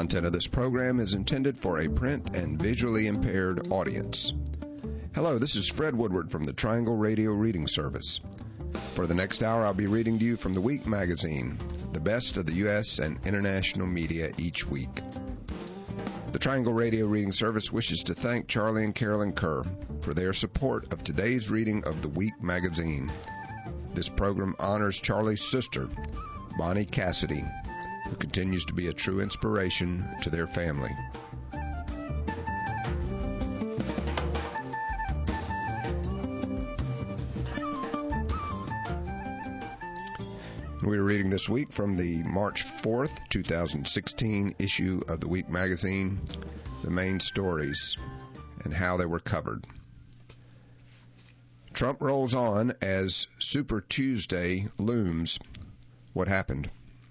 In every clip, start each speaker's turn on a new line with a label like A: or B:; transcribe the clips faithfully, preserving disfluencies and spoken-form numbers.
A: content of this program is intended for a print and visually impaired audience. Hello, this is Fred Woodward from the Triangle Radio Reading Service. For the next hour, I'll be reading to you from The Week magazine, the best of the U S and international media each week. The Triangle Radio Reading Service wishes to thank Charlie and Carolyn Kerr for their support of today's reading of The Week magazine. This program honors Charlie's sister, Bonnie Cassidy, who continues to be a true inspiration to their family. We are reading this week from the March fourth, twenty sixteen issue of The Week magazine, the main stories and how they were covered. Trump rolls on as Super Tuesday looms. What happened?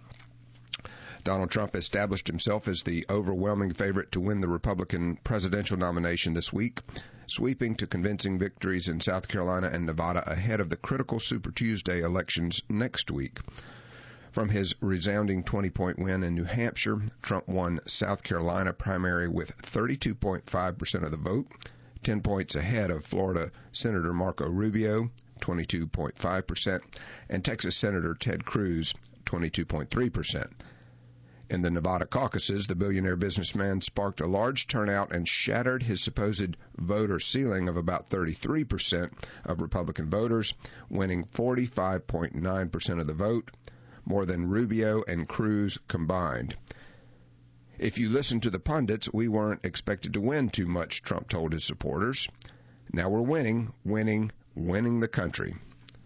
A: Donald Trump established himself as the overwhelming favorite to win the Republican presidential nomination this week, sweeping to convincing victories in South Carolina and Nevada ahead of the critical Super Tuesday elections next week. From his resounding twenty-point win in New Hampshire, Trump won South Carolina primary with thirty-two point five percent of the vote, ten points ahead of Florida Senator Marco Rubio, twenty-two point five percent, and Texas Senator Ted Cruz, twenty-two point three percent. In the Nevada caucuses, the billionaire businessman sparked a large turnout and shattered his supposed voter ceiling of about thirty-three percent of Republican voters, winning forty-five point nine percent of the vote, more than Rubio and Cruz combined. If you listen to the pundits, we weren't expected to win too much, Trump told his supporters. Now we're winning, winning, winning the country.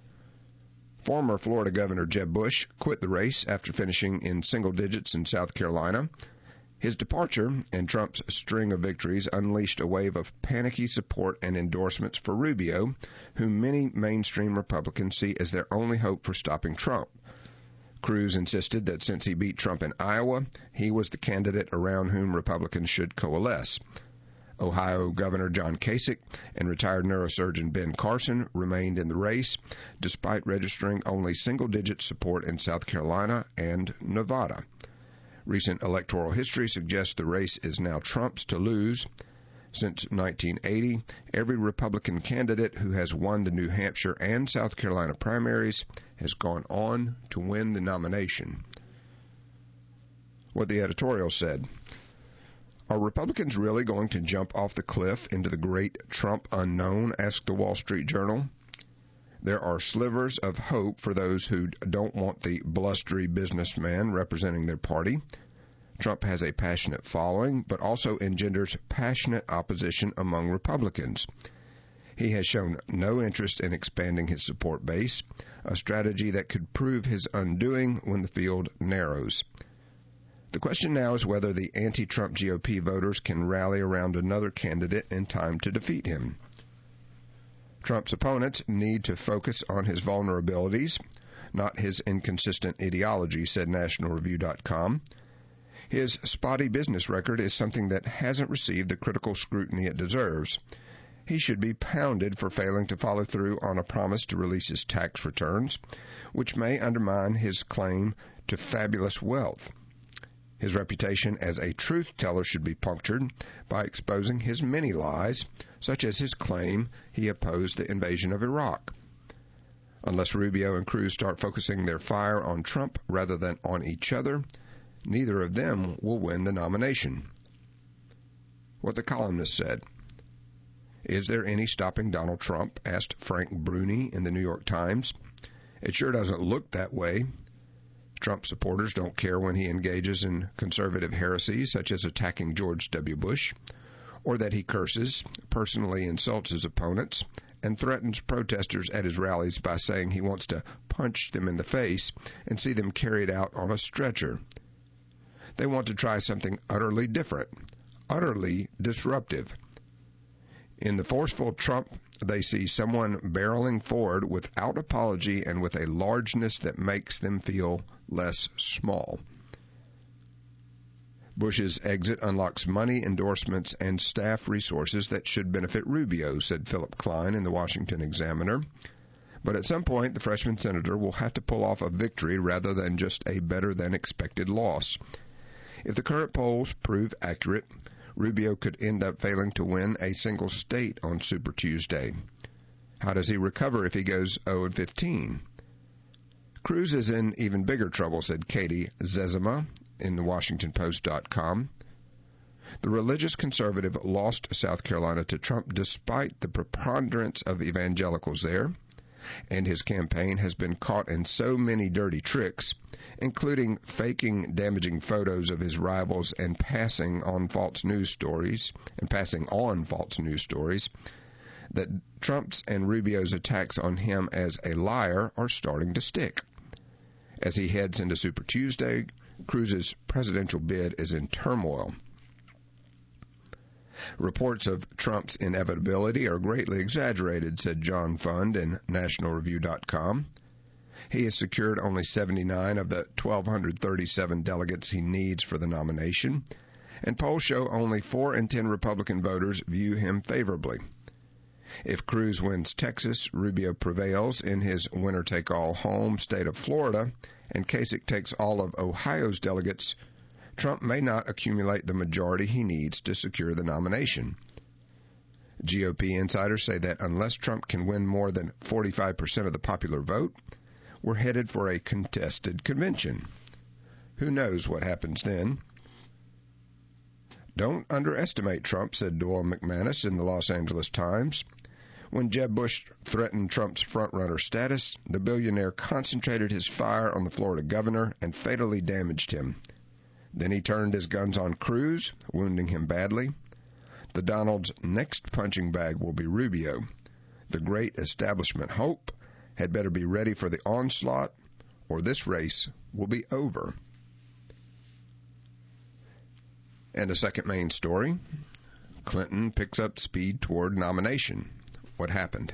A: Former Florida Governor Jeb Bush quit the race after finishing in single digits in South Carolina. His departure and Trump's string of victories unleashed a wave of panicky support and endorsements for Rubio, whom many mainstream Republicans see as their only hope for stopping Trump. Cruz insisted that since he beat Trump in Iowa, he was the candidate around whom Republicans should coalesce. Ohio Governor John Kasich and retired neurosurgeon Ben Carson remained in the race, despite registering only single-digit support in South Carolina and Nevada. Recent electoral history suggests the race is now Trump's to lose. Since nineteen eighty, every Republican candidate who has won the New Hampshire and South Carolina primaries has gone on to win the nomination. What the editorial said: Are Republicans really going to jump off the cliff into the great Trump unknown? Asked the Wall Street Journal. There are slivers of hope for those who don't want the blustery businessman representing their party. Trump has a passionate following, but also engenders passionate opposition among Republicans. He has shown no interest in expanding his support base, a strategy that could prove his undoing when the field narrows. The question now is whether the anti-Trump G O P voters can rally around another candidate in time to defeat him. Trump's opponents need to focus on his vulnerabilities, not his inconsistent ideology, said National Review dot com. His spotty business record is something that hasn't received the critical scrutiny it deserves. He should be pounded for failing to follow through on a promise to release his tax returns, which may undermine his claim to fabulous wealth. His reputation as a truth-teller should be punctured by exposing his many lies, such as his claim he opposed the invasion of Iraq. Unless Rubio and Cruz start focusing their fire on Trump rather than on each other, neither of them will win the nomination. What the columnist said: Is there any stopping Donald Trump? Asked Frank Bruni in the New York Times. It sure doesn't look that way. Trump supporters don't care when he engages in conservative heresies such as attacking George W. Bush, or that he curses, personally insults his opponents, and threatens protesters at his rallies by saying he wants to punch them in the face and see them carried out on a stretcher. They want to try something utterly different, utterly disruptive. In the forceful Trump, they see someone barreling forward without apology and with a largeness that makes them feel less small. Bush's exit unlocks money, endorsements, and staff resources that should benefit Rubio, said Philip Klein in the Washington Examiner. But at some point, the freshman senator will have to pull off a victory rather than just a better-than-expected loss. If the current polls prove accurate, Rubio could end up failing to win a single state on Super Tuesday. How does he recover if he goes oh and fifteen? Cruz is in even bigger trouble, said Katie Zezima in the Washington Post dot com. The religious conservative lost South Carolina to Trump despite the preponderance of evangelicals there, and his campaign has been caught in so many dirty tricks, including faking damaging photos of his rivals and passing on false news stories, and passing on false news stories, that Trump's and Rubio's attacks on him as a liar are starting to stick. As he heads into Super Tuesday, Cruz's presidential bid is in turmoil. Reports of Trump's inevitability are greatly exaggerated, said John Fund in National Review dot com. He has secured only seventy-nine of the one thousand two hundred thirty-seven delegates he needs for the nomination, and polls show only four in ten Republican voters view him favorably. If Cruz wins Texas, Rubio prevails in his winner-take-all home state of Florida, and Kasich takes all of Ohio's delegates, Trump may not accumulate the majority he needs to secure the nomination. G O P insiders say that unless Trump can win more than forty-five percent of the popular vote, we're headed for a contested convention. Who knows what happens then? Don't underestimate Trump, said Doyle McManus in the Los Angeles Times. When Jeb Bush threatened Trump's frontrunner status, the billionaire concentrated his fire on the Florida governor and fatally damaged him. Then he turned his guns on Cruz, wounding him badly. The Donald's next punching bag will be Rubio. The great establishment hope had better be ready for the onslaught, or this race will be over. And a second main story, Clinton picks up speed toward nomination. What happened?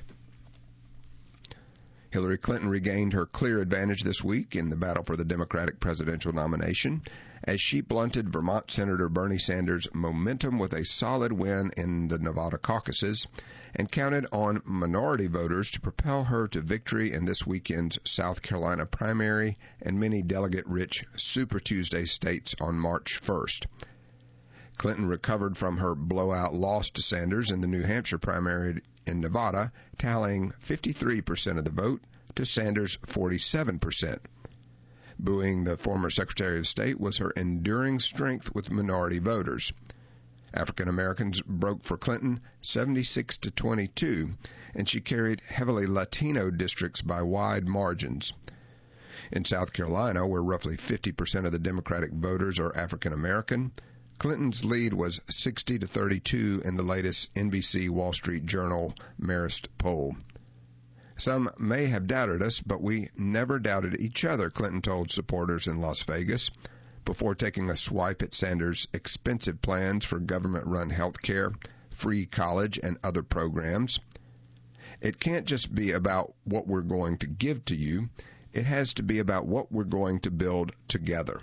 A: Hillary Clinton regained her clear advantage this week in the battle for the Democratic presidential nomination as she blunted Vermont Senator Bernie Sanders' momentum with a solid win in the Nevada caucuses and counted on minority voters to propel her to victory in this weekend's South Carolina primary and many delegate-rich Super Tuesday states on March first. Clinton recovered from her blowout loss to Sanders in the New Hampshire primary in Nevada, tallying fifty-three percent of the vote to Sanders' forty-seven percent. Booing the former Secretary of State was her enduring strength with minority voters. African Americans broke for Clinton seventy-six to twenty-two, and she carried heavily Latino districts by wide margins. In South Carolina, where roughly fifty percent of the Democratic voters are African American, Clinton's lead was sixty to thirty-two in the latest N B C Wall Street Journal Marist poll. Some may have doubted us, but we never doubted each other, Clinton told supporters in Las Vegas, before taking a swipe at Sanders' expensive plans for government-run health care, free college, and other programs. It can't just be about what we're going to give to you. It has to be about what we're going to build together.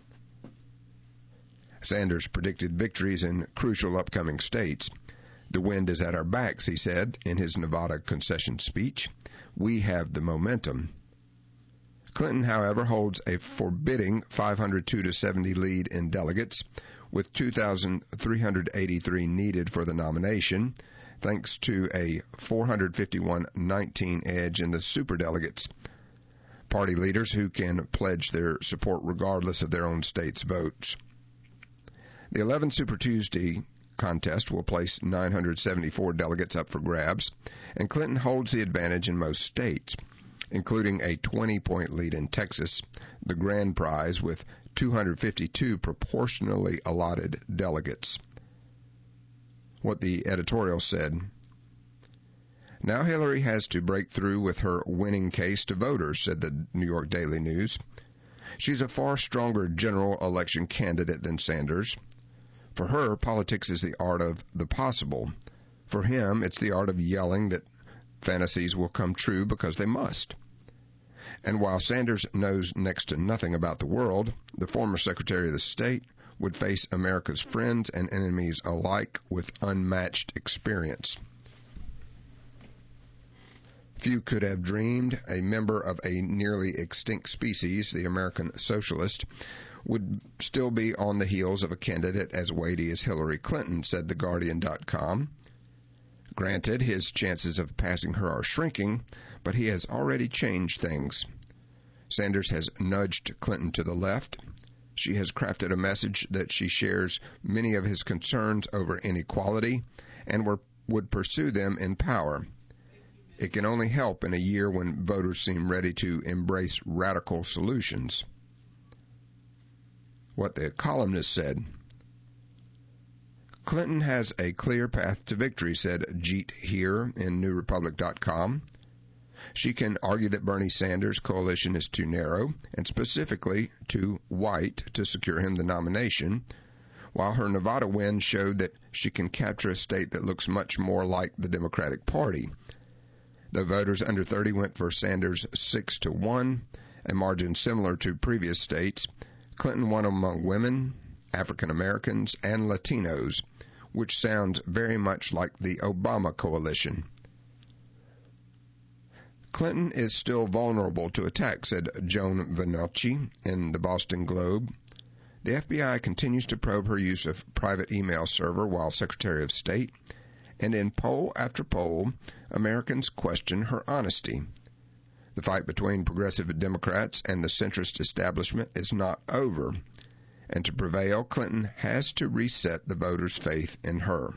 A: Sanders predicted victories in crucial upcoming states. The wind is at our backs, he said in his Nevada concession speech. We have the momentum. Clinton, however, holds a forbidding five hundred two to seventy lead in delegates, with two thousand three hundred eighty-three needed for the nomination, thanks to a four hundred fifty-one nineteen edge in the superdelegates, party leaders who can pledge their support regardless of their own state's votes. The eleven Super Tuesday contest will place nine hundred seventy-four delegates up for grabs, and Clinton holds the advantage in most states, including a twenty-point lead in Texas, the grand prize with two hundred fifty-two proportionally allotted delegates. What the editorial said, now Hillary has to break through with her winning case to voters, said the New York Daily News. She's a far stronger general election candidate than Sanders. For her, politics is the art of the possible. For him, it's the art of yelling that fantasies will come true because they must. And while Sanders knows next to nothing about the world, the former Secretary of the State would face America's friends and enemies alike with unmatched experience. Few could have dreamed a member of a nearly extinct species, the American socialist, would still be on the heels of a candidate as weighty as Hillary Clinton, said The Guardian dot com. Granted, his chances of passing her are shrinking, but he has already changed things. Sanders has nudged Clinton to the left. She has crafted a message that she shares many of his concerns over inequality and were, would pursue them in power. It can only help in a year when voters seem ready to embrace radical solutions. What the columnist said. Clinton has a clear path to victory, said Jeet Heer in New Republic dot com. She can argue that Bernie Sanders' coalition is too narrow and specifically too white to secure him the nomination, while her Nevada win showed that she can capture a state that looks much more like the Democratic Party. Though voters under thirty went for Sanders six to one, a margin similar to previous states, Clinton won among women, African Americans, and Latinos, which sounds very much like the Obama coalition. Clinton is still vulnerable to attack, said Joan Vannucci in the Boston Globe. The F B I continues to probe her use of private email server while Secretary of State, and in poll after poll, Americans question her honesty. The fight between progressive Democrats and the centrist establishment is not over, and to prevail, Clinton has to reset the voters' faith in her.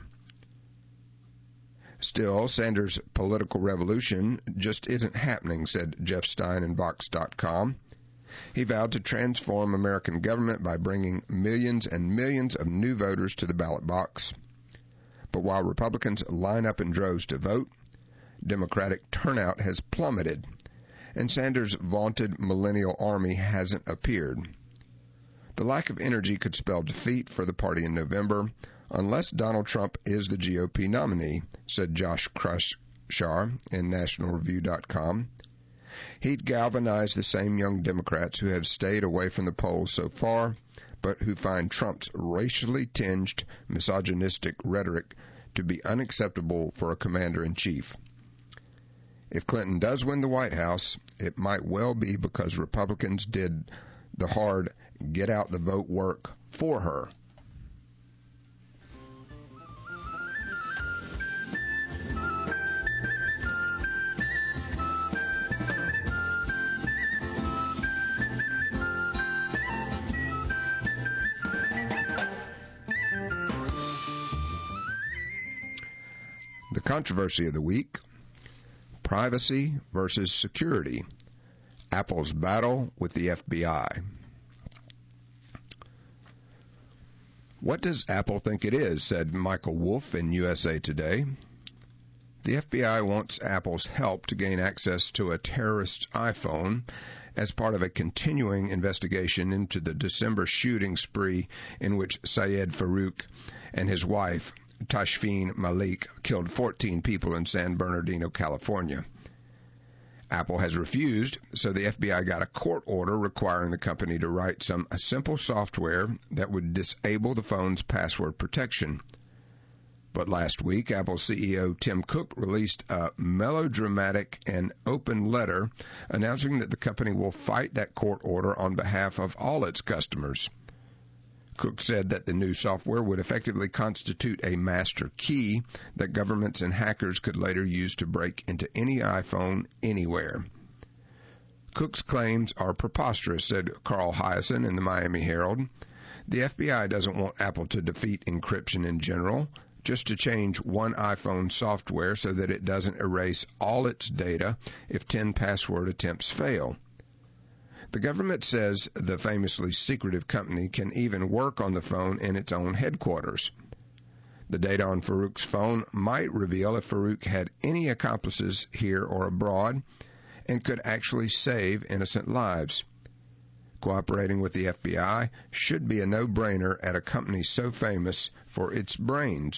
A: Still, Sanders' political revolution just isn't happening, said Jeff Stein in Vox dot com. He vowed to transform American government by bringing millions and millions of new voters to the ballot box. But while Republicans line up in droves to vote, Democratic turnout has plummeted, and Sanders' vaunted millennial army hasn't appeared. The lack of energy could spell defeat for the party in November, unless Donald Trump is the G O P nominee, said Josh Krushar in National Review dot com. He'd galvanize the same young Democrats who have stayed away from the polls so far, but who find Trump's racially tinged, misogynistic rhetoric to be unacceptable for a commander-in-chief. If Clinton does win the White House, it might well be because Republicans did the hard get-out-the-vote work for her. The controversy of the week, privacy versus security, Apple's battle with the F B I. What does Apple think it is, said Michael Wolff in U S A Today. The F B I wants Apple's help to gain access to a terrorist's iPhone as part of a continuing investigation into the December shooting spree in which Syed Farook and his wife, Tashfeen Malik, killed fourteen people in San Bernardino, California. Apple has refused, so the F B I got a court order requiring the company to write some simple software that would disable the phone's password protection. But last week, Apple C E O Tim Cook released a melodramatic and open letter announcing that the company will fight that court order on behalf of all its customers. Cook said that the new software would effectively constitute a master key that governments and hackers could later use to break into any iPhone anywhere. Cook's claims are preposterous, said Carl Hiaasen in the Miami Herald. The F B I doesn't want Apple to defeat encryption in general, just to change one iPhone software so that it doesn't erase all its data if ten password attempts fail. The government says the famously secretive company can even work on the phone in its own headquarters. The data on Farook's phone might reveal if Farook had any accomplices here or abroad and could actually save innocent lives. Cooperating with the F B I should be a no-brainer at a company so famous for its brains.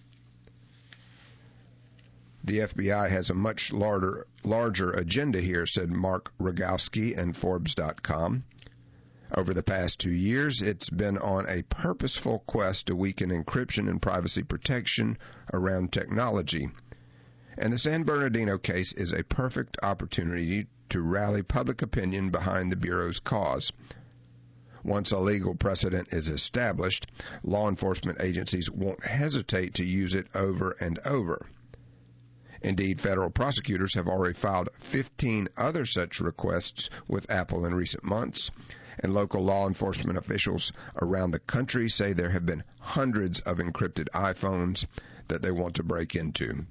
A: The F B I has a much larger, larger agenda here, said Mark Rogowski in Forbes dot com. Over the past two years, it's been on a purposeful quest to weaken encryption and privacy protection around technology. And the San Bernardino case is a perfect opportunity to rally public opinion behind the Bureau's cause. Once a legal precedent is established, law enforcement agencies won't hesitate to use it over and over. Indeed, federal prosecutors have already filed fifteen other such requests with Apple in recent months, and local law enforcement officials around the country say there have been hundreds of encrypted iPhones that they want to break into.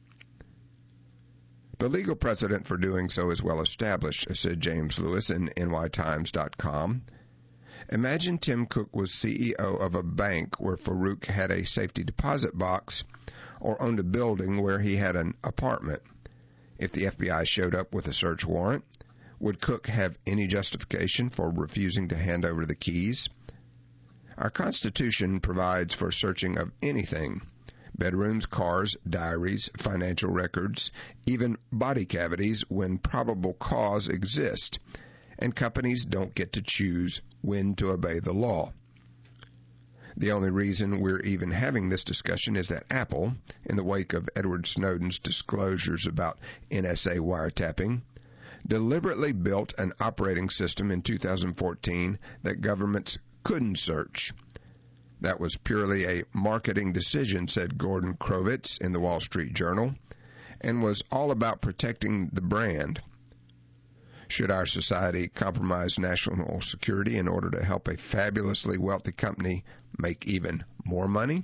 A: The legal precedent for doing so is well established, said James Lewis in N Y Times dot com. Imagine Tim Cook was C E O of a bank where Farouk had a safety deposit box, or owned a building where he had an apartment. If the F B I showed up with a search warrant, would Cook have any justification for refusing to hand over the keys? Our Constitution provides for searching of anything: bedrooms, cars, diaries, financial records, even body cavities when probable cause exists, and companies don't get to choose when to obey the law. The only reason we're even having this discussion is that Apple, in the wake of Edward Snowden's disclosures about N S A wiretapping, deliberately built an operating system in two thousand fourteen that governments couldn't search. That was purely a marketing decision, said Gordon Krovitz in the Wall Street Journal, and was all about protecting the brand. Should our society compromise national security in order to help a fabulously wealthy company make even more money?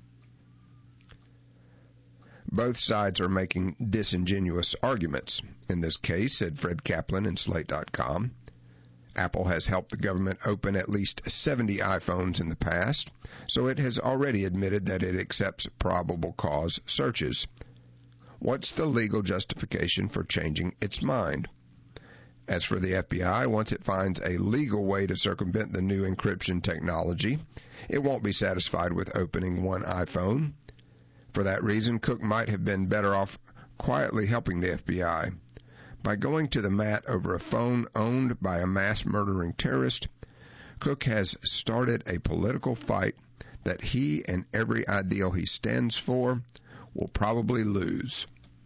A: Both sides are making disingenuous arguments. In this case, said Fred Kaplan in Slate dot com, Apple has helped the government open at least seventy iPhones in the past, so it has already admitted that it accepts probable cause searches. What's the legal justification for changing its mind? As for the F B I, once it finds a legal way to circumvent the new encryption technology, it won't be satisfied with opening one iPhone. For that reason, Cook might have been better off quietly helping the F B I. By going to the mat over a phone owned by a mass-murdering terrorist, Cook has started a political fight that he and every ideal he stands for will probably lose.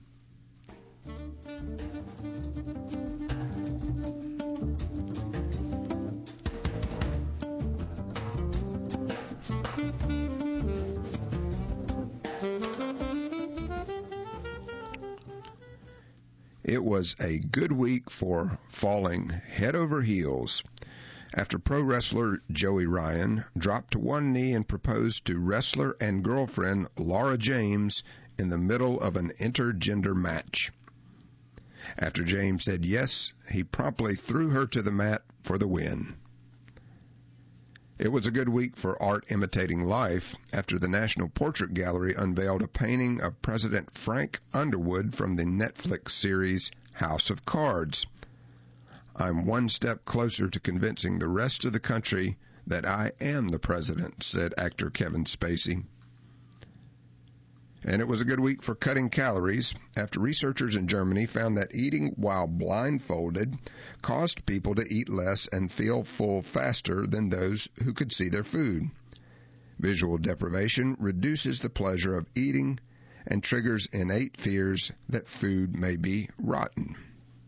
A: It was a good week for falling head over heels after pro wrestler Joey Ryan dropped to one knee and proposed to wrestler and girlfriend Laura James in the middle of an intergender match. After James said yes, he promptly threw her to the mat for the win. It was a good week for art imitating life after the National Portrait Gallery unveiled a painting of President Frank Underwood from the Netflix series House of Cards. I'm one step closer to convincing the rest of the country that I am the president, said actor Kevin Spacey. And it was a good week for cutting calories after researchers in Germany found that eating while blindfolded caused people to eat less and feel full faster than those who could see their food. Visual deprivation reduces the pleasure of eating and triggers innate fears that food may be rotten.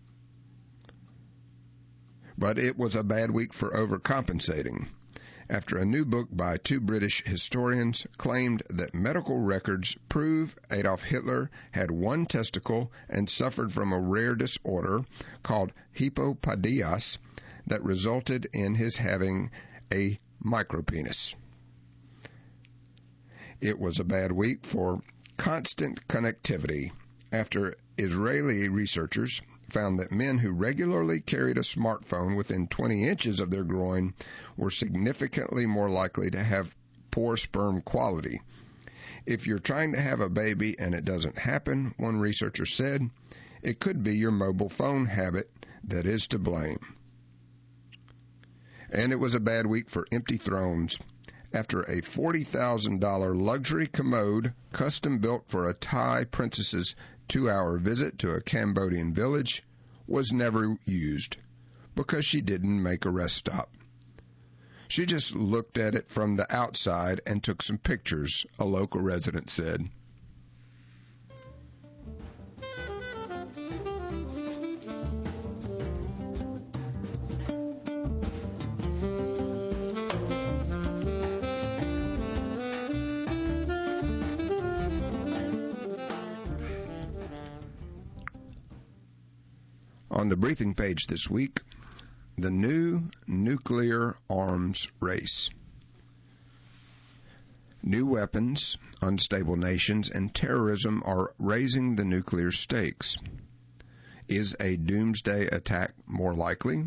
A: But it was a bad week for overcompensating, after a new book by two British historians claimed that medical records prove Adolf Hitler had one testicle and suffered from a rare disorder called hypopadias that resulted in his having a micropenis. It was a bad week for constant connectivity after Israeli researchers found that men who regularly carried a smartphone within twenty inches of their groin were significantly more likely to have poor sperm quality. If you're trying to have a baby and it doesn't happen, one researcher said, it could be your mobile phone habit that is to blame. And it was a bad week for empty thrones after a forty thousand dollars luxury commode custom built for a Thai princess's two-hour visit to a Cambodian village was never used because she didn't make a rest stop. She just looked at it from the outside and took some pictures, a local resident said. On the briefing page this week, the new nuclear arms race. New weapons, unstable nations, and terrorism are raising the nuclear stakes. Is a doomsday attack more likely?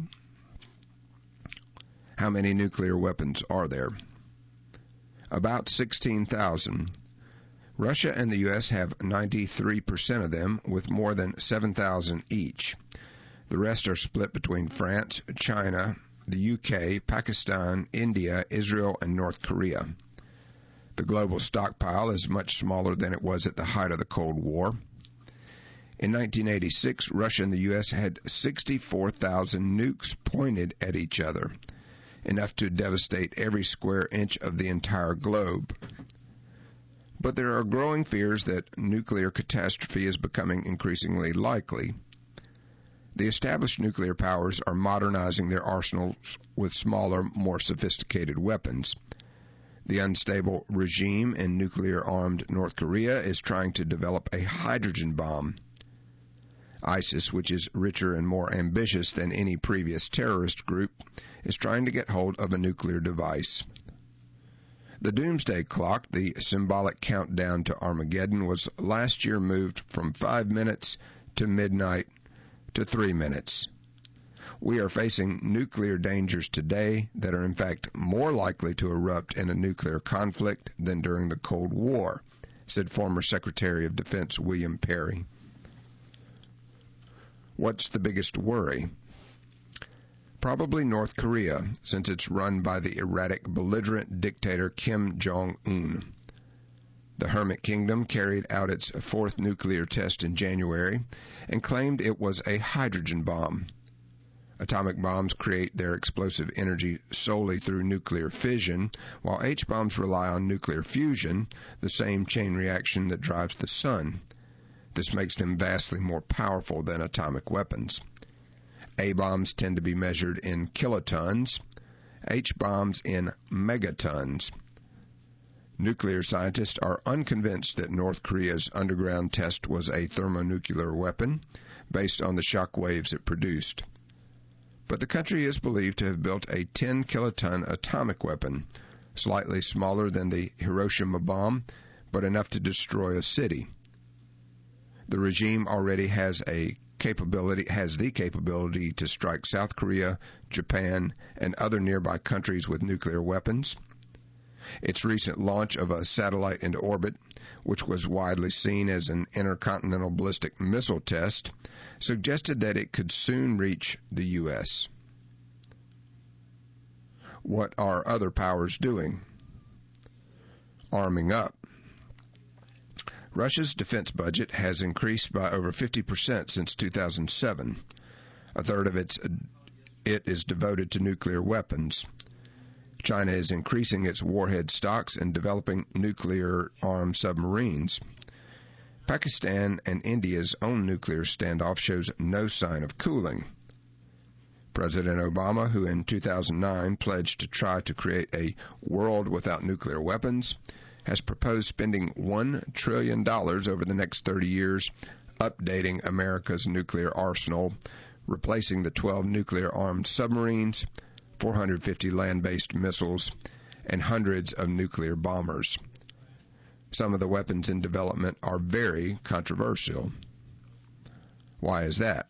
A: How many nuclear weapons are there? About sixteen thousand. Russia and the U S have ninety-three percent of them, with more than seven thousand each. The rest are split between France, China, the U K, Pakistan, India, Israel, and North Korea. The global stockpile is much smaller than it was at the height of the Cold War. In nineteen eighty-six, Russia and the U S had sixty-four thousand nukes pointed at each other, enough to devastate every square inch of the entire globe. But there are growing fears that nuclear catastrophe is becoming increasingly likely. The established nuclear powers are modernizing their arsenals with smaller, more sophisticated weapons. The unstable regime in nuclear-armed North Korea is trying to develop a hydrogen bomb. ISIS, which is richer and more ambitious than any previous terrorist group, is trying to get hold of a nuclear device. The doomsday clock, the symbolic countdown to Armageddon, was last year moved from five minutes to midnight to three minutes. We are facing nuclear dangers today that are in fact more likely to erupt in a nuclear conflict than during the Cold War, said former Secretary of Defense William Perry. What's the biggest worry? Probably North Korea, since it's run by the erratic, belligerent dictator Kim Jong-un. The Hermit Kingdom carried out its fourth nuclear test in January and claimed it was a hydrogen bomb. Atomic bombs create their explosive energy solely through nuclear fission, while H-bombs rely on nuclear fusion, the same chain reaction that drives the sun. This makes them vastly more powerful than atomic weapons. A-bombs tend to be measured in kilotons, H-bombs in megatons. Nuclear scientists are unconvinced that North Korea's underground test was a thermonuclear weapon based on the shock waves it produced. But the country is believed to have built a ten kiloton atomic weapon, slightly smaller than the Hiroshima bomb, but enough to destroy a city. The regime already has a capability has the capability to strike South Korea, Japan, and other nearby countries with nuclear weapons. Its recent launch of a satellite into orbit, which was widely seen as an intercontinental ballistic missile test, suggested that it could soon reach the U S. What are other powers doing? Arming up. Russia's defense budget has increased by over fifty percent since two thousand seven. A third of its it is devoted to nuclear weapons. China is increasing its warhead stocks and developing nuclear-armed submarines. Pakistan and India's own nuclear standoff shows no sign of cooling. President Obama, who in two thousand nine pledged to try to create a world without nuclear weapons, has proposed spending one trillion dollars over the next thirty years updating America's nuclear arsenal, replacing the twelve nuclear-armed submarines, four hundred fifty land-based missiles, and hundreds of nuclear bombers. Some of the weapons in development are very controversial. Why is that?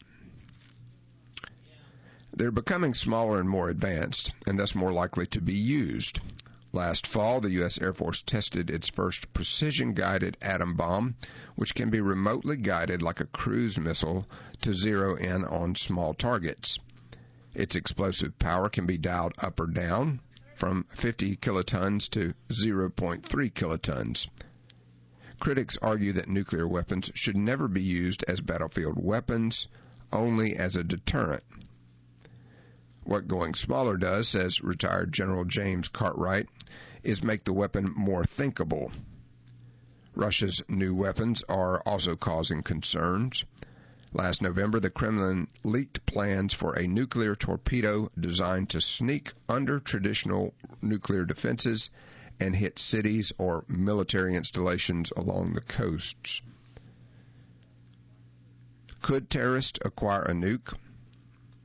A: They're becoming smaller and more advanced, and thus more likely to be used. Last fall, the U S Air Force tested its first precision-guided atom bomb, which can be remotely guided like a cruise missile to zero in on small targets. Its explosive power can be dialed up or down from fifty kilotons to zero point three kilotons. Critics argue that nuclear weapons should never be used as battlefield weapons, only as a deterrent. What going smaller does, says retired General James Cartwright, is make the weapon more thinkable. Russia's new weapons are also causing concerns. Last November, the Kremlin leaked plans for a nuclear torpedo designed to sneak under traditional nuclear defenses and hit cities or military installations along the coasts. Could terrorists acquire a nuke?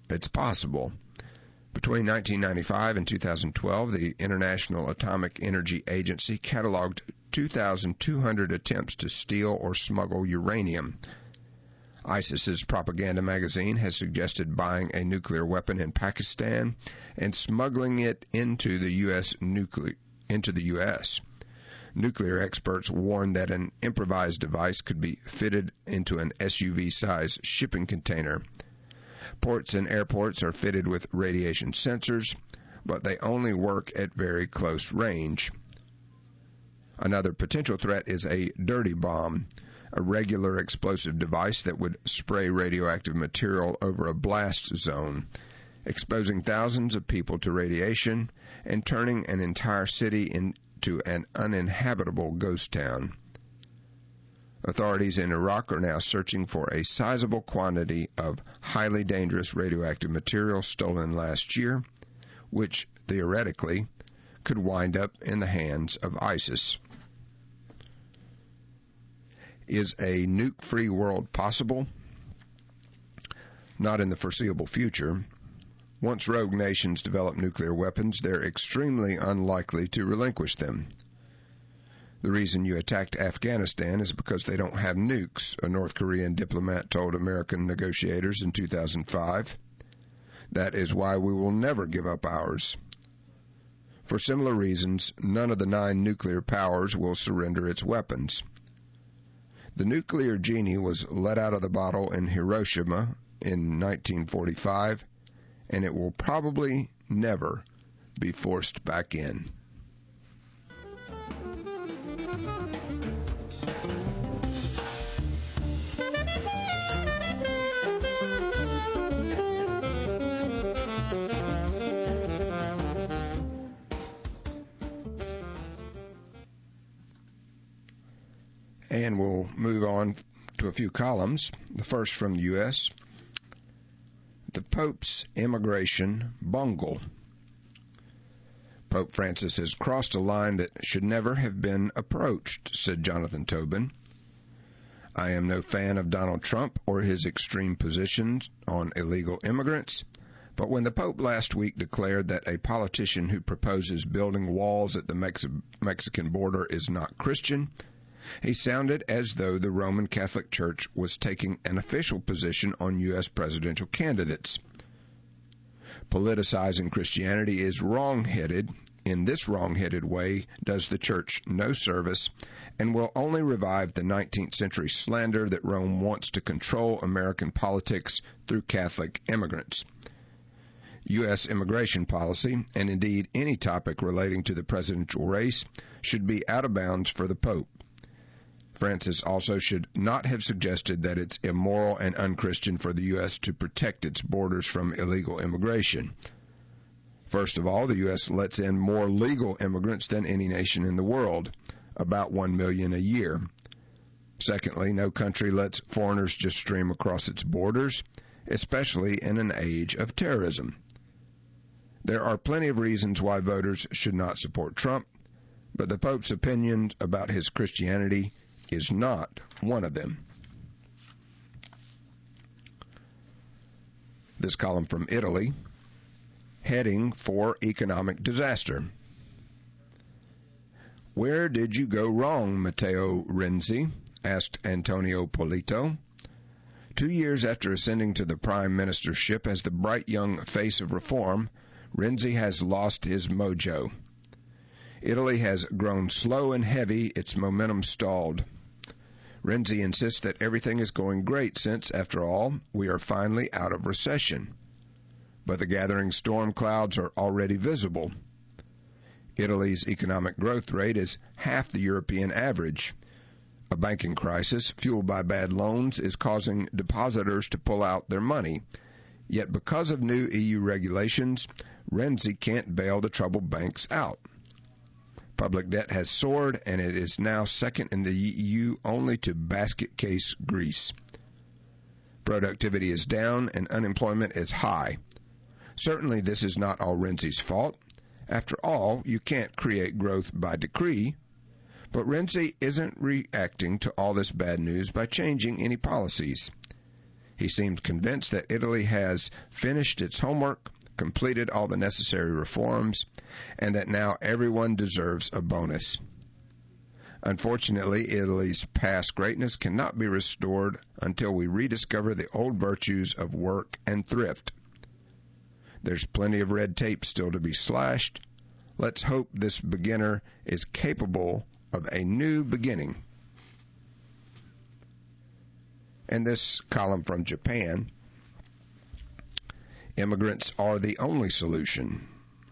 A: it's possible. Between nineteen ninety-five and two thousand twelve, the International Atomic Energy Agency cataloged two thousand two hundred attempts to steal or smuggle uranium. ISIS's propaganda magazine has suggested buying a nuclear weapon in Pakistan and smuggling it into the U S nuclear into the U S Nuclear experts warn that an improvised device could be fitted into an S U V-sized shipping container. Ports and airports are fitted with radiation sensors, but they only work at very close range. Another potential threat is a dirty bomb, a regular explosive device that would spray radioactive material over a blast zone, exposing thousands of people to radiation and turning an entire city into an uninhabitable ghost town. Authorities in Iraq are now searching for a sizable quantity of highly dangerous radioactive material stolen last year, which theoretically could wind up in the hands of ISIS. Is a nuke-free world possible? Not in the foreseeable future. Once rogue nations develop nuclear weapons, they're extremely unlikely to relinquish them. The reason you attacked Afghanistan is because they don't have nukes, a North Korean diplomat told American negotiators in two thousand five. That is why we will never give up ours. For similar reasons, none of the nine nuclear powers will surrender its weapons. The nuclear genie was let out of the bottle in Hiroshima in nineteen forty-five, and it will probably never be forced back in. And we'll move on to a few columns. The first from the U S The Pope's immigration bungle. Pope Francis has crossed a line that should never have been approached, said Jonathan Tobin. I am no fan of Donald Trump or his extreme positions on illegal immigrants, but when the Pope last week declared that a politician who proposes building walls at the Mex- Mexican border is not Christian, he sounded as though the Roman Catholic Church was taking an official position on U S presidential candidates. Politicizing Christianity is wrong-headed. In this wrong-headed way does the Church no service and will only revive the nineteenth century slander that Rome wants to control American politics through Catholic immigrants. U S immigration policy, and indeed any topic relating to the presidential race, should be out of bounds for the Pope. Francis also should not have suggested that it's immoral and unchristian for the U S to protect its borders from illegal immigration. First of all, the U S lets in more legal immigrants than any nation in the world, about one million a year. Secondly, no country lets foreigners just stream across its borders, especially in an age of terrorism. There are plenty of reasons why voters should not support Trump, but the Pope's opinion about his Christianity is not one of them. This column from Italy, heading for economic disaster. Where did you go wrong, Matteo Renzi? Asked Antonio Polito. Two years after ascending to the prime ministership as the bright young face of reform, Renzi has lost his mojo. Italy has grown slow and heavy, its momentum stalled. Renzi insists that everything is going great since, after all, we are finally out of recession. But the gathering storm clouds are already visible. Italy's economic growth rate is half the European average. A banking crisis, fueled by bad loans, is causing depositors to pull out their money. Yet because of new E U regulations, Renzi can't bail the troubled banks out. Public debt has soared, and it is now second in the E U only to basket case Greece. Productivity is down, and unemployment is high. Certainly this is not all Renzi's fault. After all, you can't create growth by decree. But Renzi isn't reacting to all this bad news by changing any policies. He seems convinced that Italy has finished its homework, completed all the necessary reforms, and that now everyone deserves a bonus. Unfortunately, Italy's past greatness cannot be restored until we rediscover the old virtues of work and thrift. There's plenty of red tape still to be slashed. Let's hope this beginner is capable of a new beginning. And this column from Japan, immigrants are the only solution.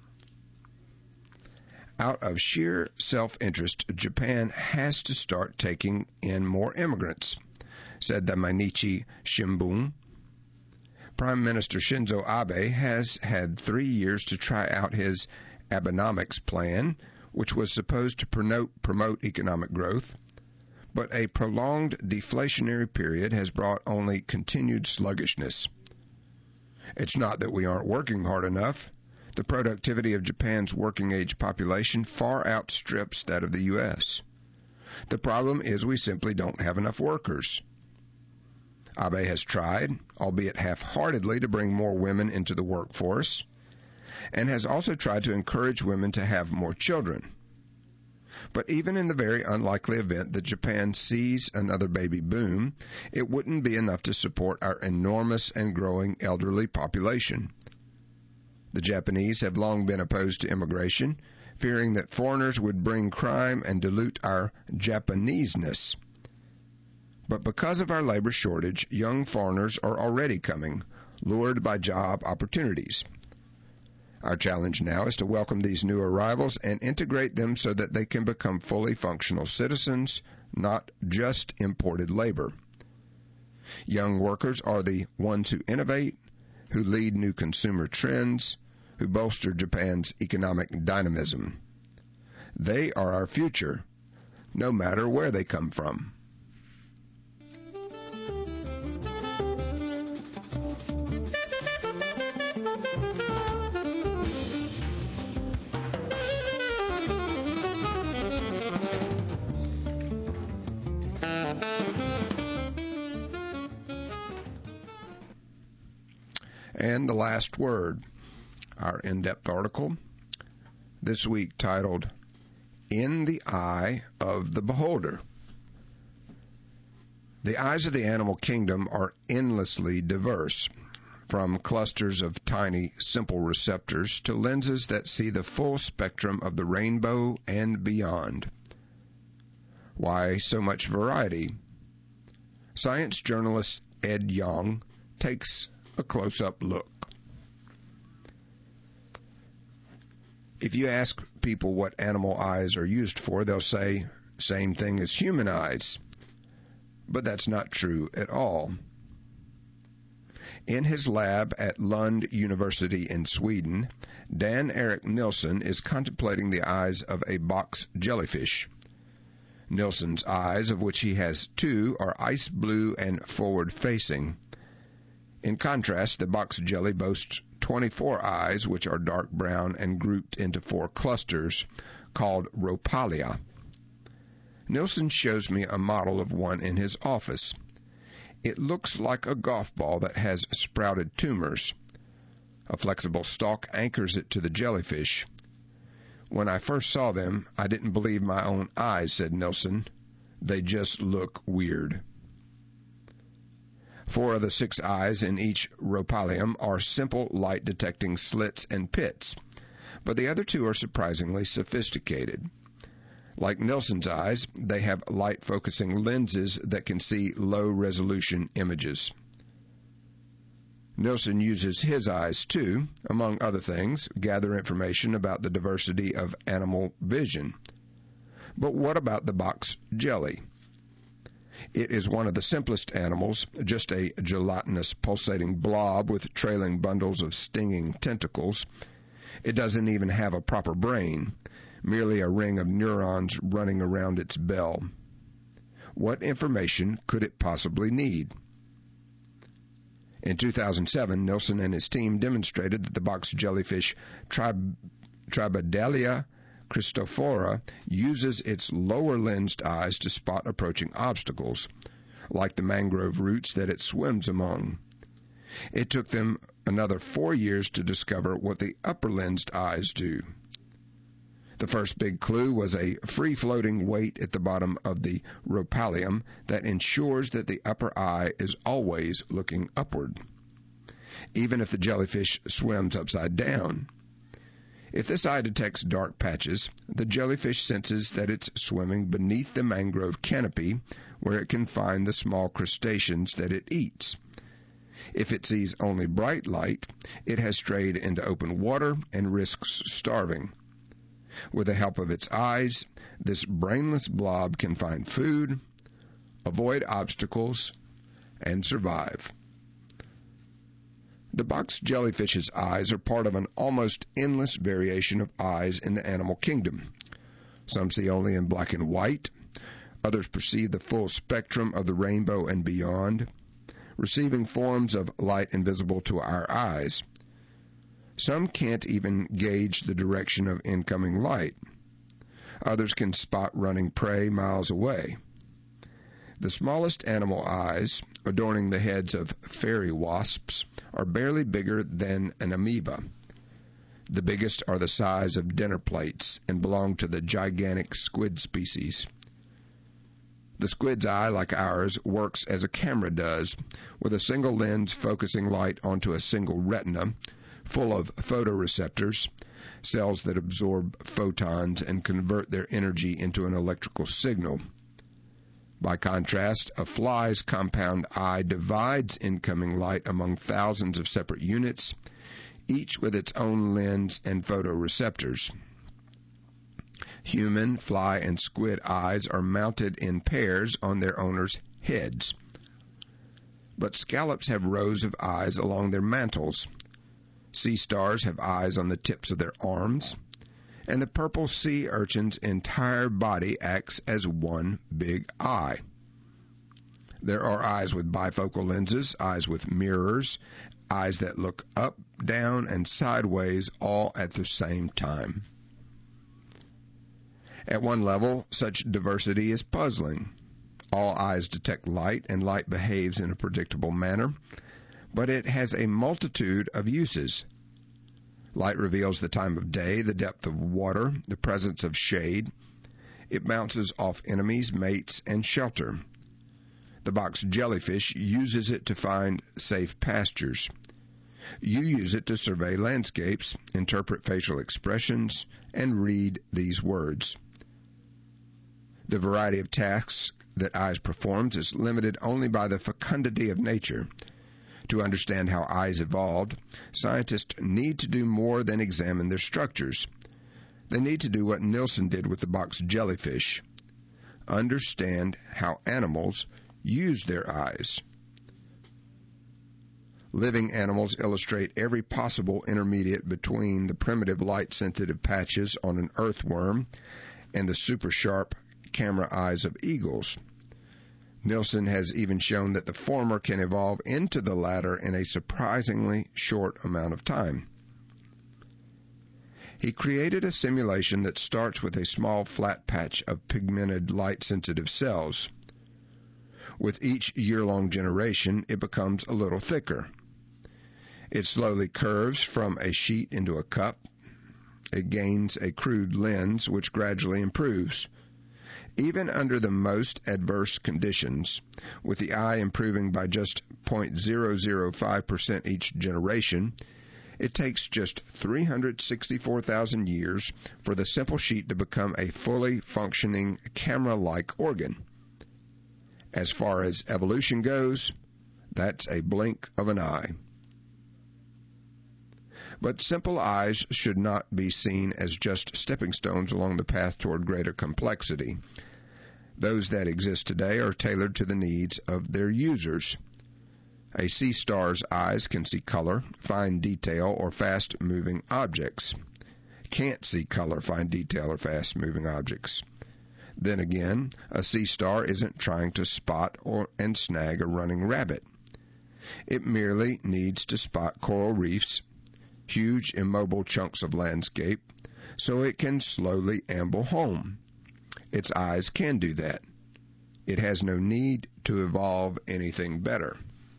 A: Out of sheer self-interest, Japan has to start taking in more immigrants, said the Mainichi Shimbun. Prime Minister Shinzo Abe has had three years to try out his Abenomics plan, which was supposed to promote, promote economic growth, but a prolonged deflationary period has brought only continued sluggishness. It's not that we aren't working hard enough. The productivity of Japan's working-age population far outstrips that of the U S. The problem is we simply don't have enough workers. Abe has tried, albeit half-heartedly, to bring more women into the workforce, and has also tried to encourage women to have more children. But even in the very unlikely event that Japan sees another baby boom, it wouldn't be enough to support our enormous and growing elderly population. The Japanese have long been opposed to immigration, fearing that foreigners would bring crime and dilute our Japaneseness. But because of our labor shortage, young foreigners are already coming, lured by job opportunities. Our challenge now is to welcome these new arrivals and integrate them so that they can become fully functional citizens, not just imported labor. Young workers are the ones who innovate, who lead new consumer trends, who bolster Japan's economic dynamism. They are our future, no matter where they come from. And the last word, our in-depth article, this week titled, In the Eye of the Beholder. The eyes of the animal kingdom are endlessly diverse, from clusters of tiny, simple receptors to lenses that see the full spectrum of the rainbow and beyond. Why so much variety? Science journalist Ed Yong takes a close-up look. If you ask people what animal eyes are used for, they'll say, same thing as human eyes. But that's not true at all. In his lab at Lund University in Sweden, Dan Erik Nilsson is contemplating the eyes of a box jellyfish. Nilsson's eyes, of which he has two, are ice blue and forward-facing. In contrast, the box jelly boasts twenty-four eyes, which are dark brown and grouped into four clusters, called Rhopalia. Nilsson shows me a model of one in his office. It looks like a golf ball that has sprouted tumors. A flexible stalk anchors it to the jellyfish. When I first saw them, I didn't believe my own eyes, said Nilsson. They just look weird. Four of the six eyes in each rhopalium are simple light-detecting slits and pits, but the other two are surprisingly sophisticated. Like Nilsson's eyes, they have light-focusing lenses that can see low-resolution images. Nilsson uses his eyes to, among other things, gather information about the diversity of animal vision. But what about the box jelly? It is one of the simplest animals, just a gelatinous pulsating blob with trailing bundles of stinging tentacles. It doesn't even have a proper brain, merely a ring of neurons running around its bell. What information could it possibly need? In two thousand seven, Nilsson and his team demonstrated that the box jellyfish Trib- Tribidalia Christophora uses its lower lensed eyes to spot approaching obstacles, like the mangrove roots that it swims among. It took them another four years to discover what the upper-lensed eyes do. The first big clue was a free-floating weight at the bottom of the rhopalium that ensures that the upper eye is always looking upward, even if the jellyfish swims upside down. If this eye detects dark patches, the jellyfish senses that it's swimming beneath the mangrove canopy where it can find the small crustaceans that it eats. If it sees only bright light, it has strayed into open water and risks starving. With the help of its eyes, this brainless blob can find food, avoid obstacles, and survive. The box jellyfish's eyes are part of an almost endless variation of eyes in the animal kingdom. Some see only in black and white. Others perceive the full spectrum of the rainbow and beyond, receiving forms of light invisible to our eyes. Some can't even gauge the direction of incoming light. Others can spot running prey miles away. The smallest animal eyes, adorning the heads of fairy wasps, are barely bigger than an amoeba. The biggest are the size of dinner plates and belong to the gigantic squid species. The squid's eye, like ours, works as a camera does, with a single lens focusing light onto a single retina, full of photoreceptors, cells that absorb photons and convert their energy into an electrical signal. By contrast, a fly's compound eye divides incoming light among thousands of separate units, each with its own lens and photoreceptors. Human, fly, and squid eyes are mounted in pairs on their owners' heads. But scallops have rows of eyes along their mantles. Sea stars have eyes on the tips of their arms, and the purple sea urchin's entire body acts as one big eye. There are eyes with bifocal lenses, eyes with mirrors, eyes that look up, down, and sideways all at the same time. At one level, such diversity is puzzling. All eyes detect light, and light behaves in a predictable manner, but it has a multitude of uses. Light reveals the time of day, the depth of water, the presence of shade. It bounces off enemies, mates, and shelter. The box jellyfish uses it to find safe pastures. You use it to survey landscapes, interpret facial expressions, and read these words. The variety of tasks that eyes performs is limited only by the fecundity of nature. To understand how eyes evolved, scientists need to do more than examine their structures. They need to do what Nilsson did with the box jellyfish: understand how animals use their eyes. Living animals illustrate every possible intermediate between the primitive light-sensitive patches on an earthworm and the super-sharp camera eyes of eagles. Nilsson has even shown that the former can evolve into the latter in a surprisingly short amount of time. He created a simulation that starts with a small flat patch of pigmented light-sensitive cells. With each year-long generation, it becomes a little thicker. It slowly curves from a sheet into a cup. It gains a crude lens, which gradually improves. Even under the most adverse conditions, with the eye improving by just zero point zero zero five percent each generation, it takes just three hundred sixty-four thousand years for the simple sheet to become a fully functioning camera-like organ. As far as evolution goes, that's a blink of an eye. But simple eyes should not be seen as just stepping stones along the path toward greater complexity. Those that exist today are tailored to the needs of their users. A sea star's eyes can see color, fine detail, or fast-moving objects. Can't see color, fine detail, or fast-moving objects. Then again, a sea star isn't trying to spot or and snag a running rabbit. It merely needs to spot coral reefs, huge immobile chunks of landscape, so it can slowly amble home. Its eyes can do that. It has no need to evolve anything better.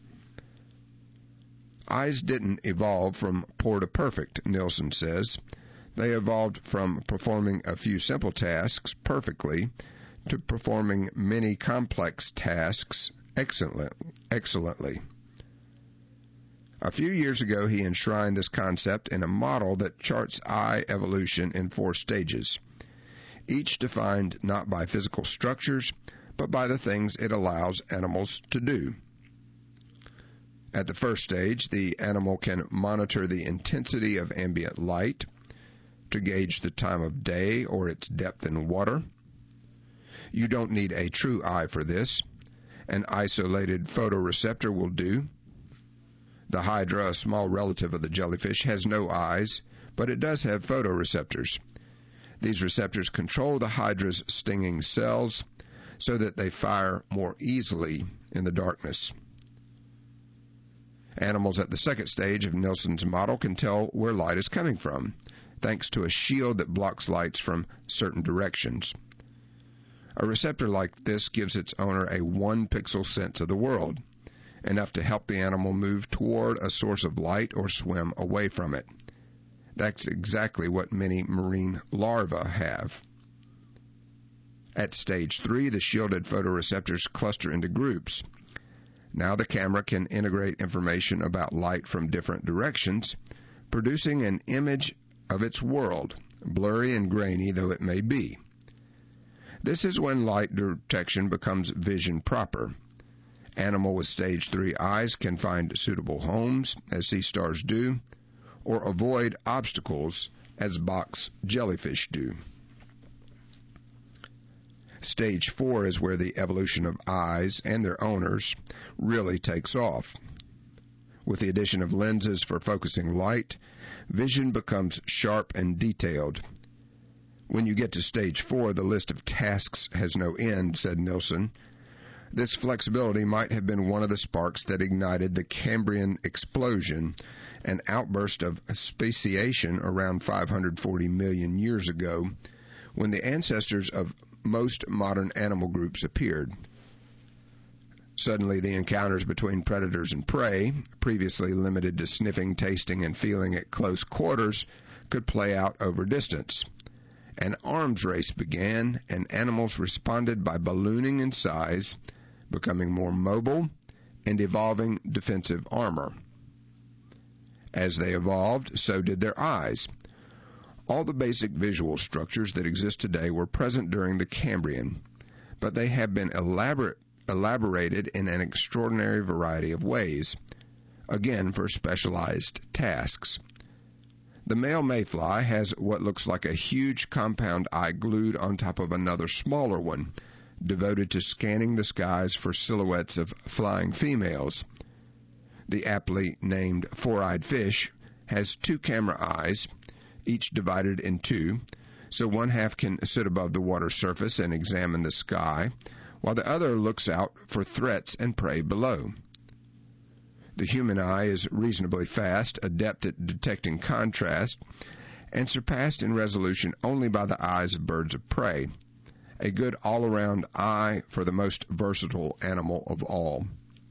A: Eyes didn't evolve from poor to perfect, Nielsen says. They evolved from performing a few simple tasks perfectly to performing many complex tasks excellent, excellently. A few years ago, he enshrined this concept in a model that charts eye evolution in four stages, each defined not by physical structures, but by the things it allows animals to do. At the first stage, the animal can monitor the intensity of ambient light to gauge the time of day or its depth in water. You don't need a true eye for this. An isolated photoreceptor will do. The hydra, a small relative of the jellyfish, has no eyes, but it does have photoreceptors. These receptors control the hydra's stinging cells so that they fire more easily in the darkness. Animals at the second stage of Nielsen's model can tell where light is coming from, thanks to a shield that blocks lights from certain directions. A receptor like this gives its owner a one-pixel sense of the world, enough to help the animal move toward a source of light or swim away from it. That's exactly what many marine larvae have. At stage three, the shielded photoreceptors cluster into groups. Now the camera can integrate information about light from different directions, producing an image of its world, blurry and grainy though it may be. This is when light detection becomes vision proper. Animal with stage three eyes can find suitable homes, as sea stars do, or avoid obstacles, as box jellyfish do. Stage four is where the evolution of eyes and their owners really takes off. With the addition of lenses for focusing light, vision becomes sharp and detailed. When you get to stage four, the list of tasks has no end, said Nielsen. This flexibility might have been one of the sparks that ignited the Cambrian explosion, an outburst of speciation around five hundred forty million years ago, when the ancestors of most modern animal groups appeared. Suddenly, the encounters between predators and prey, previously limited to sniffing, tasting, and feeling at close quarters, could play out over distance. An arms race began, and animals responded by ballooning in size, becoming more mobile, and evolving defensive armor. As they evolved, so did their eyes. All the basic visual structures that exist today were present during the Cambrian, but they have been elaborate, elaborated in an extraordinary variety of ways, again for specialized tasks. The male mayfly has what looks like a huge compound eye glued on top of another smaller one, devoted to scanning the skies for silhouettes of flying females. The aptly named four-eyed fish has two camera eyes, each divided in two, so one half can sit above the water surface and examine the sky, while the other looks out for threats and prey below. The human eye is reasonably fast, adept at detecting contrast, and surpassed in resolution only by the eyes of birds of prey, a good all-around eye for the most versatile animal of all.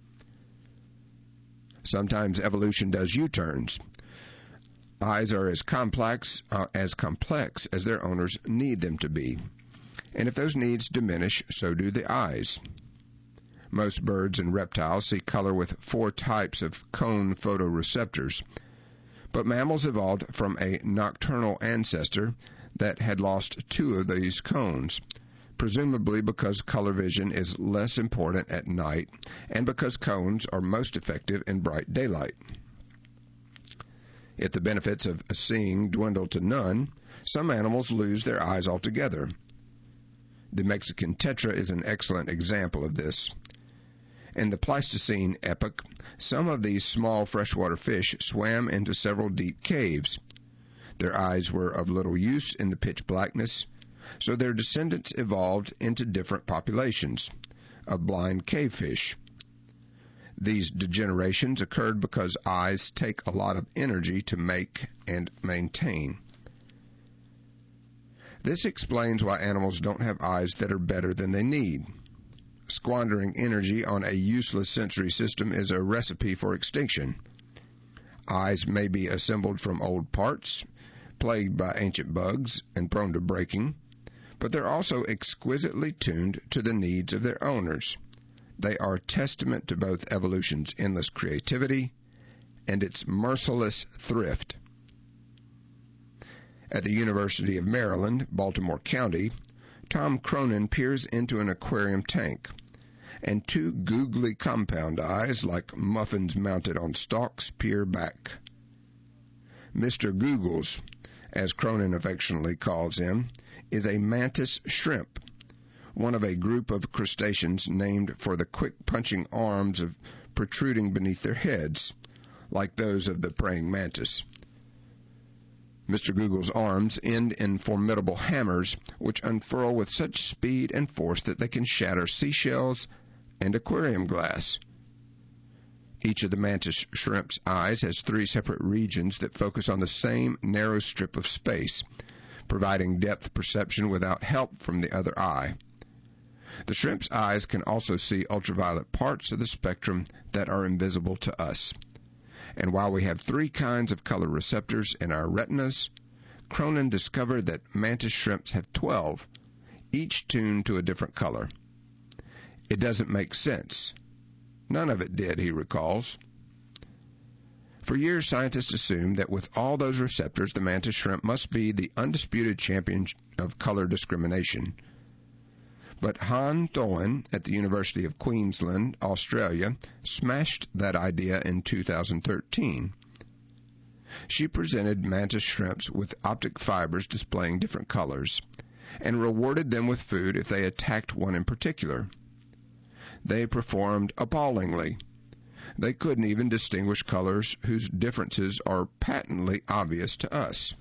A: Sometimes evolution does U-turns. Eyes are as complex, uh, as complex as their owners need them to be, and if those needs diminish, so do the eyes. Most birds and reptiles see color with four types of cone photoreceptors, but mammals evolved from a nocturnal ancestor that had lost two of these cones, presumably because color vision is less important at night and because cones are most effective in bright daylight. If the benefits of seeing dwindle to none, some animals lose their eyes altogether. The Mexican tetra is an excellent example of this. In the Pleistocene epoch, some of these small freshwater fish swam into several deep caves. Their eyes were of little use in the pitch blackness, so their descendants evolved into different populations of blind cavefish. These degenerations occurred because eyes take a lot of energy to make and maintain. This explains why animals don't have eyes that are better than they need. Squandering energy on a useless sensory system is a recipe for extinction. Eyes may be assembled from old parts, plagued by ancient bugs and prone to breaking, but they're also exquisitely tuned to the needs of their owners. They are testament to both evolution's endless creativity and its merciless thrift. At the University of Maryland, Baltimore County, Tom Cronin peers into an aquarium tank, and two googly compound eyes, like muffins mounted on stalks, peer back. Mister Googles, as Cronin affectionately calls him, is a mantis shrimp, one of a group of crustaceans named for the quick-punching arms of protruding beneath their heads, like those of the praying mantis. Mister Google's arms end in formidable hammers, which unfurl with such speed and force that they can shatter seashells and aquarium glass. Each of the mantis shrimp's eyes has three separate regions that focus on the same narrow strip of space, providing depth perception without help from the other eye. The shrimp's eyes can also see ultraviolet parts of the spectrum that are invisible to us. And while we have three kinds of color receptors in our retinas, Cronin discovered that mantis shrimps have twelve, each tuned to a different color. It doesn't make sense. None of it did, he recalls. For years, scientists assumed that with all those receptors, the mantis shrimp must be the undisputed champion of color discrimination. But Han Thoen at the University of Queensland, Australia, smashed that idea in two thousand thirteen. She presented mantis shrimps with optic fibers displaying different colors, and rewarded them with food if they attacked one in particular. They performed appallingly. They couldn't even distinguish colors whose differences are patently obvious to us.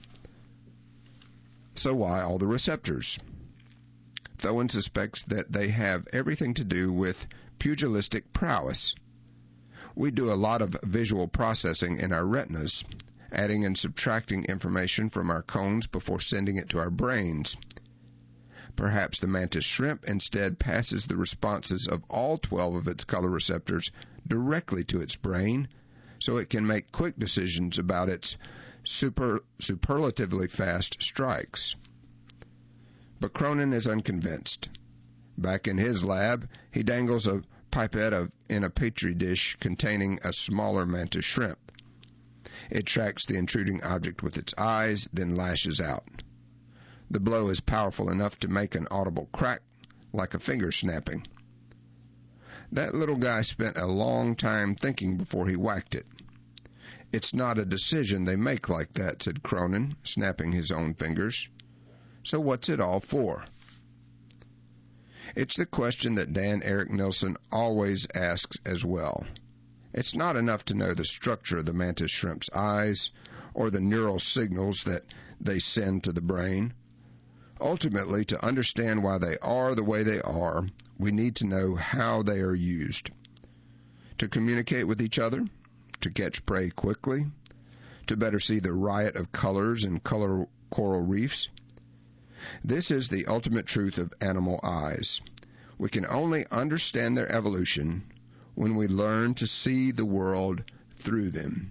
A: So why all the receptors? Thoen suspects that they have everything to do with pugilistic prowess. We do a lot of visual processing in our retinas, adding and subtracting information from our cones before sending it to our brains. Perhaps the mantis shrimp instead passes the responses of all twelve of its color receptors directly to its brain, so it can make quick decisions about its super, superlatively fast strikes. But Cronin is unconvinced. Back in his lab, he dangles a pipette of, in a petri dish containing a smaller mantis shrimp. It tracks the intruding object with its eyes, then lashes out. The blow is powerful enough to make an audible crack, like a finger snapping. That little guy spent a long time thinking before he whacked it. It's not a decision they make like that, said Cronin, snapping his own fingers. So what's it all for? It's the question that Dan Eric Nilsson always asks as well. It's not enough to know the structure of the mantis shrimp's eyes or the neural signals that they send to the brain. Ultimately, to understand why they are the way they are, we need to know how they are used. To communicate with each other, to catch prey quickly, to better see the riot of colors in color coral reefs. This is the ultimate truth of animal eyes. We can only understand their evolution when we learn to see the world through them.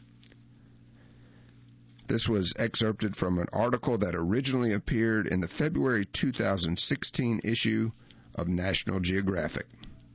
A: This was excerpted from an article that originally appeared in the February two thousand sixteen issue of National Geographic.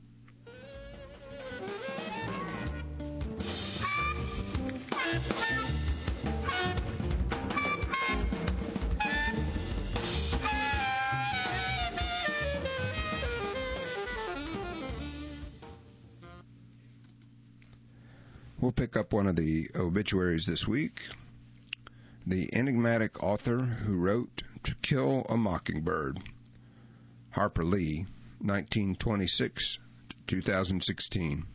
A: We'll pick up one of the obituaries this week. The enigmatic author who wrote To Kill a Mockingbird, Harper Lee, nineteen twenty-six to two thousand sixteen.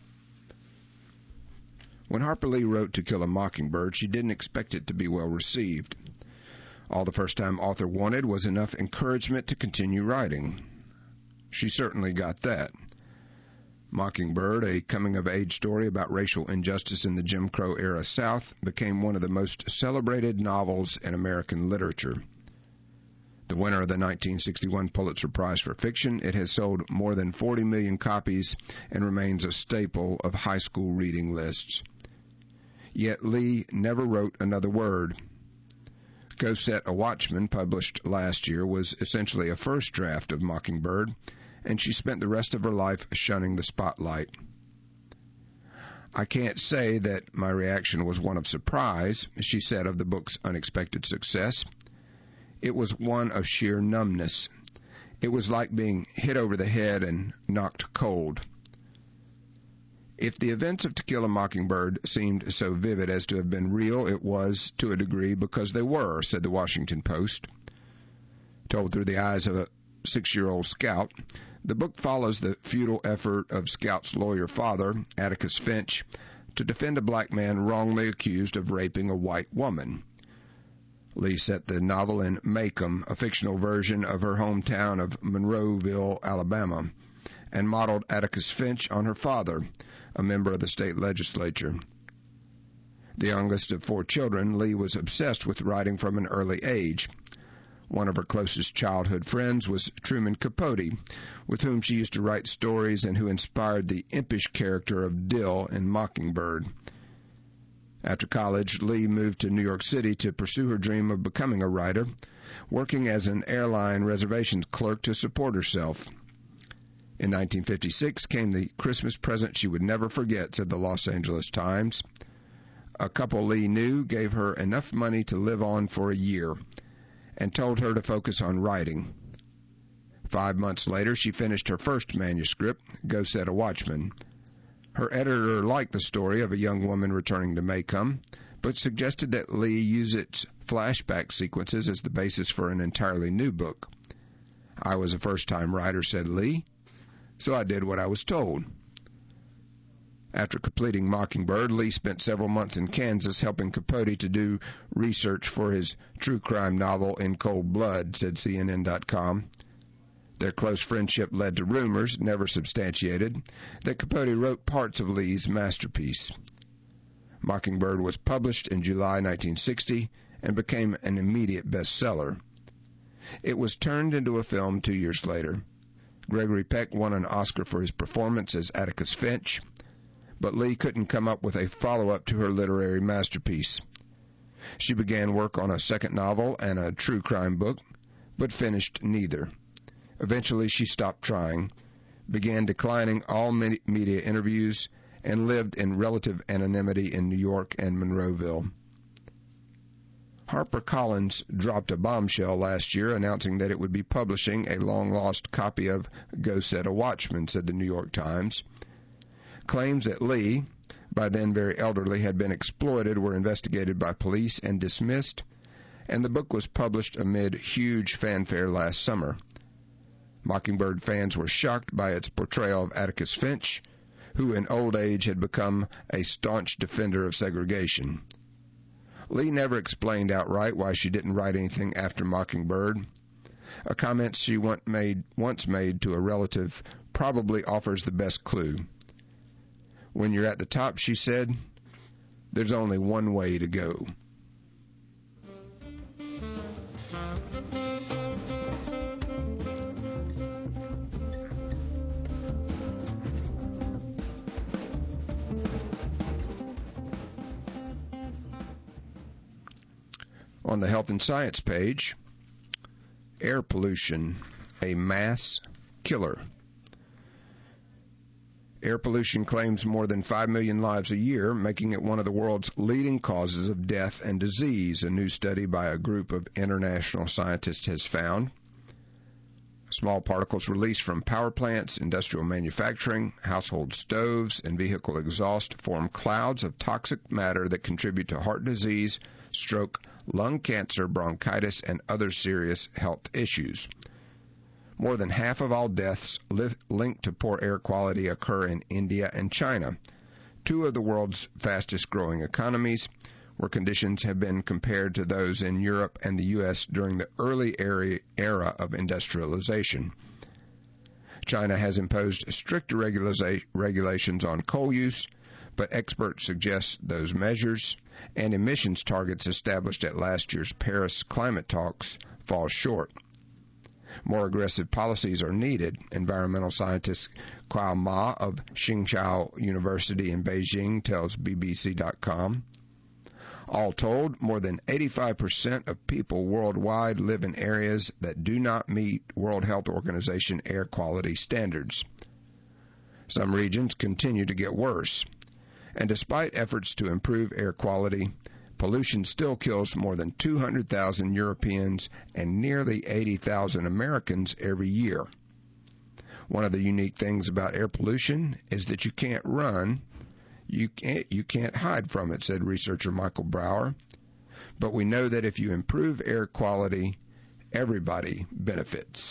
A: When Harper Lee wrote To Kill a Mockingbird, she didn't expect it to be well received. All the first-time author wanted was enough encouragement to continue writing. She certainly got that. Mockingbird, a coming-of-age story about racial injustice in the Jim Crow-era South, became one of the most celebrated novels in American literature. The winner of the nineteen sixty-one Pulitzer Prize for Fiction, it has sold more than forty million copies and remains a staple of high school reading lists. Yet Lee never wrote another word. Go Set a Watchman, published last year, was essentially a first draft of Mockingbird, and she spent the rest of her life shunning the spotlight. I can't say that my reaction was one of surprise, she said of the book's unexpected success. It was one of sheer numbness. It was like being hit over the head and knocked cold. If the events of To Kill a Mockingbird seemed so vivid as to have been real, it was, to a degree, because they were, said the Washington Post. Told through the eyes of a six-year-old scout, the book follows the futile effort of Scout's lawyer father, Atticus Finch, to defend a black man wrongly accused of raping a white woman. Lee set the novel in Macomb, a fictional version of her hometown of Monroeville, Alabama, and modeled Atticus Finch on her father, a member of the state legislature. The youngest of four children, Lee was obsessed with writing from an early age. One of her closest childhood friends was Truman Capote, with whom she used to write stories and who inspired the impish character of Dill in Mockingbird. After college, Lee moved to New York City to pursue her dream of becoming a writer, working as an airline reservations clerk to support herself. In nineteen fifty-six came the Christmas present she would never forget, said the Los Angeles Times. A couple Lee knew gave her enough money to live on for a year and told her to focus on writing. Five months later, she finished her first manuscript, Go Set a Watchman. Her editor liked the story of a young woman returning to Macomb, but suggested that Lee use its flashback sequences as the basis for an entirely new book. I was a first-time writer, said Lee, so I did what I was told. After completing Mockingbird, Lee spent several months in Kansas helping Capote to do research for his true crime novel In Cold Blood, said C N N dot com. Their close friendship led to rumors, never substantiated, that Capote wrote parts of Lee's masterpiece. Mockingbird was published in July nineteen sixty and became an immediate bestseller. It was turned into a film two years later. Gregory Peck won an Oscar for his performance as Atticus Finch, but Lee couldn't come up with a follow-up to her literary masterpiece. She began work on a second novel and a true crime book, but finished neither. Eventually, she stopped trying, began declining all media interviews, and lived in relative anonymity in New York and Monroeville. HarperCollins dropped a bombshell last year announcing that it would be publishing a long-lost copy of Go Set a Watchman, said the New York Times. Claims that Lee, by then very elderly, had been exploited were investigated by police and dismissed, and the book was published amid huge fanfare last summer. Mockingbird fans were shocked by its portrayal of Atticus Finch, who in old age had become a staunch defender of segregation. Lee never explained outright why she didn't write anything after Mockingbird. A comment she once made, once made to a relative probably offers the best clue. When you're at the top, she said, there's only one way to go. On the Health and Science page, air pollution, a mass killer. Air pollution claims more than five million lives a year, making it one of the world's leading causes of death and disease, a new study by a group of international scientists has found. Small particles released from power plants, industrial manufacturing, household stoves, and vehicle exhaust form clouds of toxic matter that contribute to heart disease, stroke, lung cancer, bronchitis, and other serious health issues. More than half of all deaths li- linked to poor air quality occur in India and China, two of the world's fastest-growing economies, where conditions have been compared to those in Europe and the U S during the early era of industrialization. China has imposed stricter regula- regulations on coal use, but experts suggest those measures and emissions targets established at last year's Paris climate talks fall short. More aggressive policies are needed, environmental scientist Kuo Ma of Tsinghua University in Beijing tells B B C dot com. All told, more than eighty-five percent of people worldwide live in areas that do not meet World Health Organization air quality standards. Some regions continue to get worse, and despite efforts to improve air quality, pollution still kills more than two hundred thousand Europeans and nearly eighty thousand Americans every year. One of the unique things about air pollution is that you can't run, you can't, you can't hide from it, said researcher Michael Brower. But we know that if you improve air quality, everybody benefits.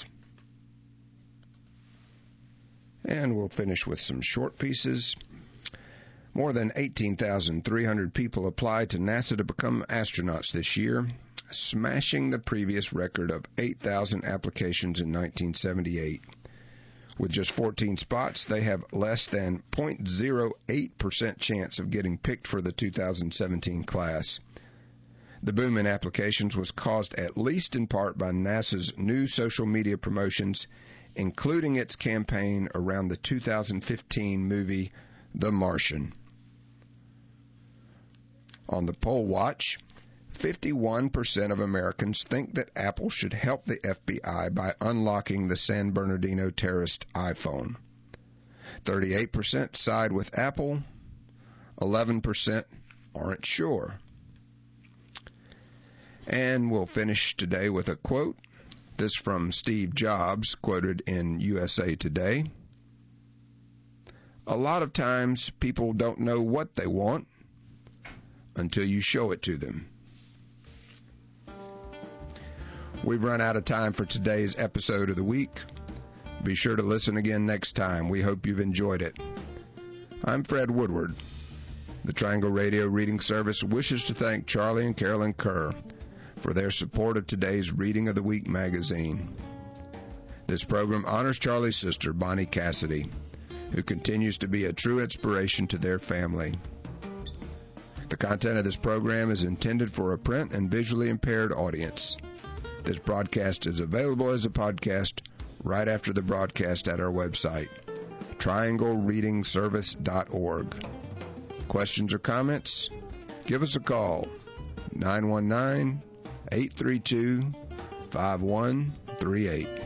A: And we'll finish with some short pieces. More than eighteen thousand three hundred people applied to NASA to become astronauts this year, smashing the previous record of eight thousand applications in nineteen seventy-eight. With just fourteen spots, they have less than zero point zero eight percent chance of getting picked for the two thousand seventeen class. The boom in applications was caused at least in part by NASA's new social media promotions, including its campaign around the two thousand fifteen movie The Martian. On the poll watch, fifty-one percent of Americans think that Apple should help the F B I by unlocking the San Bernardino terrorist iPhone. thirty-eight percent side with Apple. eleven percent aren't sure. And we'll finish today with a quote. This from Steve Jobs, quoted in U S A Today. A lot of times people don't know what they want until you show it to them. We've run out of time for today's episode of the week. Be sure to listen again next time. We hope you've enjoyed it. I'm Fred Woodward. The Triangle Radio Reading Service wishes to thank Charlie and Carolyn Kerr for their support of today's Reading of the Week magazine. This program honors Charlie's sister, Bonnie Cassidy, who continues to be a true inspiration to their family. The content of this program is intended for a print and visually impaired audience. This broadcast is available as a podcast right after the broadcast at our website, triangle reading service dot org. Questions or comments? Give us a call, nine one nine, eight three two, five one three eight.